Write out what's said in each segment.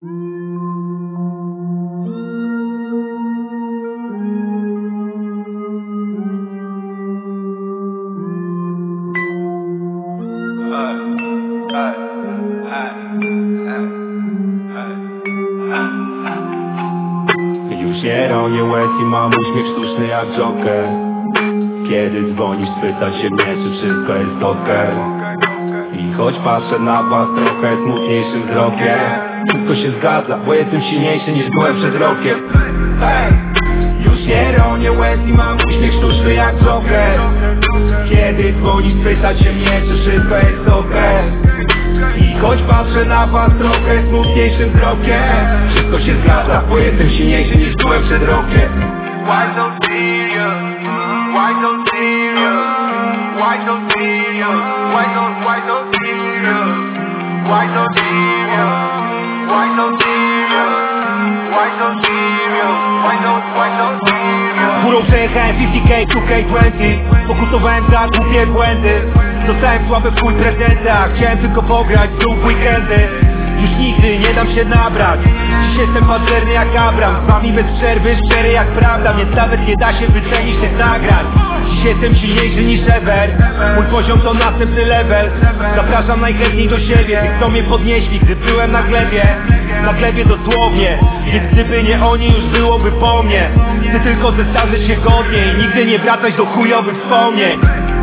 Już nie ronię łez i mam uśmiech sztuczny jak Joker. Kiedy dzwonisz, spytać się mnie, czy wszystko jest okej. I choć patrzę na was trochę smutniejszym wzrokiem, wszystko się zgadza, bo jestem silniejszy niż byłem przed rokiem. Hey! Już nie ronię łez i mam uśmiech sztuczny jak Joker. Kiedy dzwonisz, spytać się mnie, czy wszystko jest okej. I choć patrzę na was trochę smutniejszym wzrokiem, wszystko się zgadza, bo jestem silniejszy niż byłem przed rokiem. Why so serious? Why so serious? Why so serious? Why so serious? Why so serious? Why so serious? Why so serious? Why so serious? Górą przejechałem 50k, 2k20. Pokusowałem za głupie błędy. Dostałem słabe w chuj prezentach. Chciałem tylko pograć znów weekendy. Już nigdy nie dam się nabrać. Dziś jestem pancerny jak Abram. Z wami bez przerwy, szczery jak prawda. Więc nawet nie da się wycenić tych nagrań. Dziś jestem silniejszy niż ever. Mój poziom to następny level. Zapraszam najchętniej do siebie tych, co mnie podnieśli, gdy byłem na glebie. Na glebie dosłownie. Więc gdyby nie oni, już byłoby po mnie. Ty tylko zestarzeć się godnie i nigdy nie wracać do chujowych wspomnień.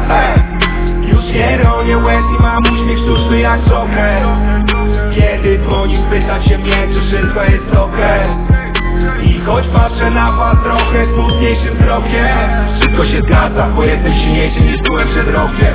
Już nie ronię łez i mam uśmiech sztuczny jak Joker. Kiedy dzwonisz, spytać się mnie, czy wszystko jest okej. I choć patrzę na was trochę smutniejszym wzrokiem, wszystko się zgadza, bo jestem silniejszy niż byłem przed rokiem.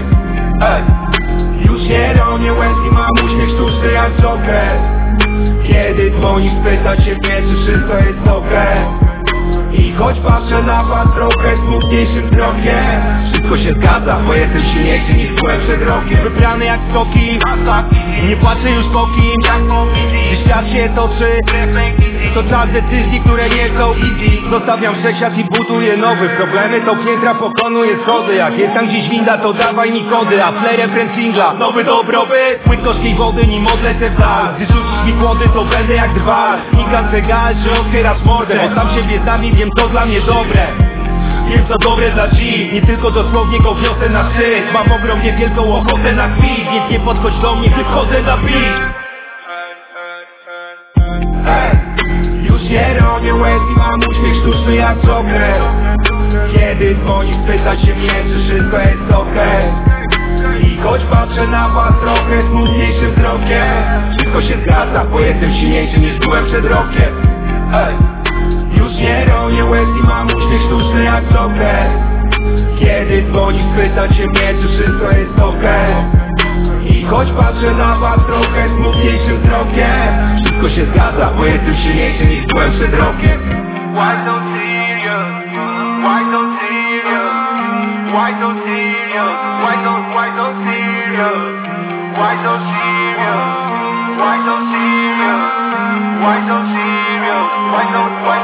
Już nie ronię łez i mam uśmiech sztuczny jak Joker. Kiedy dzwonisz, spytać się mnie, czy wszystko jest okej. I choć patrzę na was trochę smutniejszym wzrokiem, wszystko się zgadza, bo jestem silniejszy niż byłem przed rokiem. Wybrany jak soki, nie płaczę już po kim. Gdy świat się toczy, to czas decyzji, które nie są easy. Zostawiam wszechświat i buduję nowy. Problemy to piętra, pokonuję schody. Jak jest tam gdzieś winda, to dawaj mi kody. A flerem pręd singla, nowy dobrobyt. Płyt gorzkiej wody, nim odlecę w dal. Gdy rzucisz mi kłody, to będę jak drwal. Nikam zegar, że otwierasz mordę, bo sam siebie znam i wiem, co dla mnie dobre. Wiem, co dobre dla dziś. Nie tylko dosłownie go wniosę na szczyt. Mam ogromnie wielką ochotę na kwit, więc nie podchodź do mnie, wychodzę na beat. Już nie ronię łez i mam uśmiech sztuczny jak Joker. Kiedy dzwonisz, spytać się mnie, czy wszystko jest okej. I choć patrzę na was trochę smutniejszym wzrokiem, wszystko się zgadza, bo jestem silniejszy niż byłem przed rokiem. Już nie ronię łez i mam uśmiech sztuczny jak Joker. Kiedy dzwonisz, spytać się mnie, czy wszystko jest okej. I choć patrzę na was trochę smutniejszym wzrokiem, wszystko się zgadza, bo jestem silniejszy niż byłem przed rokiem. Why so serious? Why so serious? Why so serious? Why so serious? Why so serious? Why so serious? Why so serious? Why